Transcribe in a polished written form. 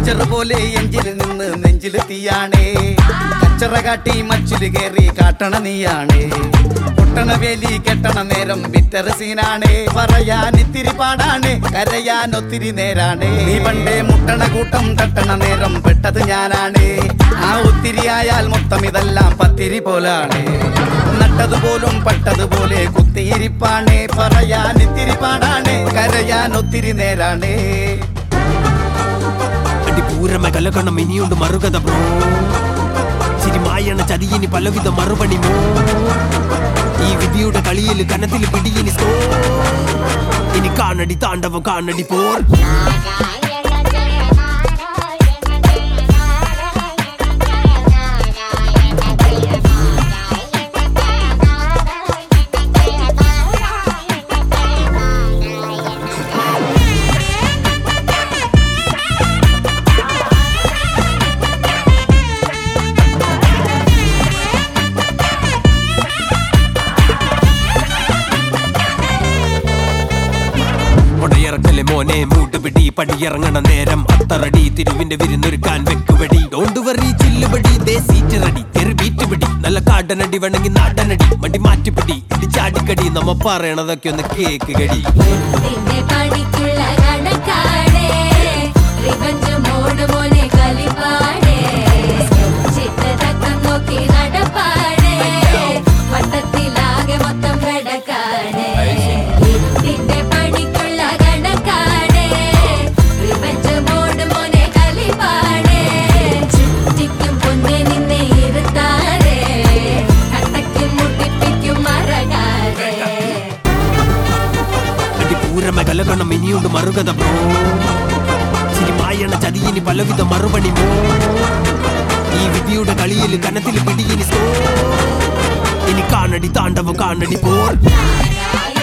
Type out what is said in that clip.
puncture പോലെ എഞ്ചിൽ നിന്ന് നെഞ്ചിൽ തീയാണേ കച്ചറ കാട്ടി മച്ചില് കേറി കാട്ടണ നീയാണേ പൊട്ടണ വേലി കെട്ടണ നേരം വിറ്റർ സീനാണേ പറയാൻ ഇത്തിരി പാടാണ് കരയാൻ ഒത്തിരി നേരാണേ നീ പണ്ടേ മുട്ടണ കൂട്ടം തട്ടണ നേരം പെട്ടത് ഞാനാണേ ആ ഒത്തിരി ആയാൽ മൊത്തം ഇതെല്ലാം പത്തിരി പോലാണ് നട്ടതുപോലും പട്ടതുപോലെ കുത്തിയിരിപ്പാണേ പറയാൻ ഇത്തിരി പാടാണ് കരയാൻ ഒത്തിരി നേരാണേ പൂരമ കലകണം ഇനിയുണ്ട് മറുകഥ ബ്രോ ചിരിമായണ ചതിയിനി പലവിധ മറുപണി മോ ഈ വിധിയുടെ കളിയിൽ കനത്തിൽ പിടിയിനി സ്കോ ഇനി കാണടി താണ്ഡവം കാണടി പോർ ഇറക്കലെ മോനെ മൂട്ടുപിടി പടിയിറങ്ങണ നേരം അത്തറടി തിരുവിന്റെ വിരുന്നൊരുക്കാൻ വെക്കുപടി ഡോണ്ട് വറി ചില്ലുപടി ദേ സീറ്റ് റെഡി തെറി ബീറ്റുപിടി നല്ല കാടനടി വേണമെങ്കിൽ നാടനടി വണ്ടി മാറ്റിപ്പിടി ഇടിച്ചാടിക്കടി നമ്മ പറയണതൊക്കെ ഒന്ന് കേക്ക് കടി കലകണം ഇനിയുണ്ട് മറുകഥ ബ്രോ ചിരിമായണ ചതിയിനി പലവിധ മറുപണി മോ ഈ വിധിയുടെ കളിയിൽ കനത്തിൽ പിടിയിനി സ്കോ ഇനി കാണടി താണ്ഡവം കാണടി പോർ